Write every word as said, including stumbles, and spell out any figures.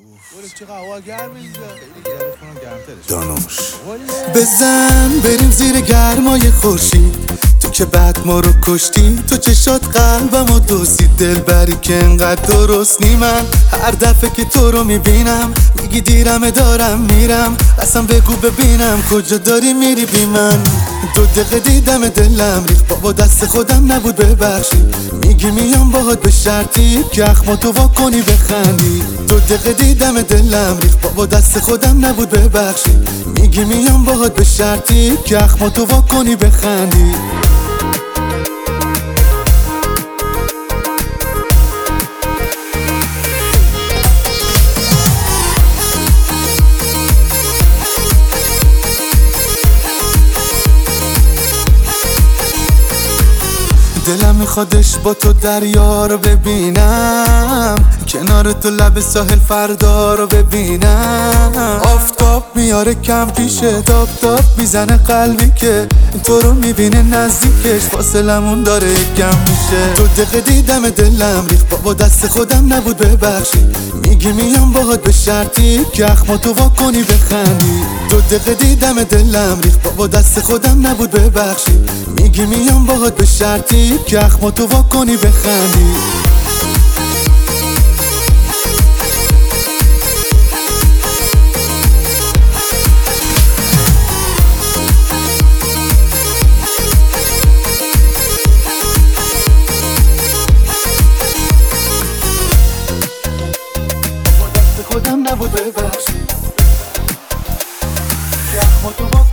دانوش بزن بریم زیر گرمای خورشید، تو که بعد ما رو کشتی، تو چشات قلبمو دوزی، دل بری که انقدر درست نی. من هر دفعه که تو رو میبینم میگی دیرمه دارم میرم، اصلا بگو ببینم کجا داری میری بی من. دو دقیقه دیدم دلم ریخت، بابا دست خودم نبود ببخشی، میگی میام باهات به شرطی که اخماتو وا کنی بخندی. دو دقیقه دیدم دلم ریخت، بابا دست خودم نبود ببخشی، میگی میام باهات به شرطی که اخماتو وا کنی بخندی. دلم میخوادش با تو دریا رو ببینم، کنار تو لب ساحل فردا رو ببینم. آفتاب میاره کم پیشه، تاب تاب میزنه قلبی که تو رو میبینه نزدیکش، فاصلمون داره کم میشه. دو دقیقه دیدم دلم ریخت، بابا دست خودم نبود ببخشی، میگی میام باهات به شرطی که اخماتو وا کنی بخندی. دو دقیقه دیدم دلم ریخت، بابا دست خودم نبود ببخشی، میگی میام باهات به شرطی که اخماتو وا کنی بخندی. خودم نبود ببخشی که اخماتو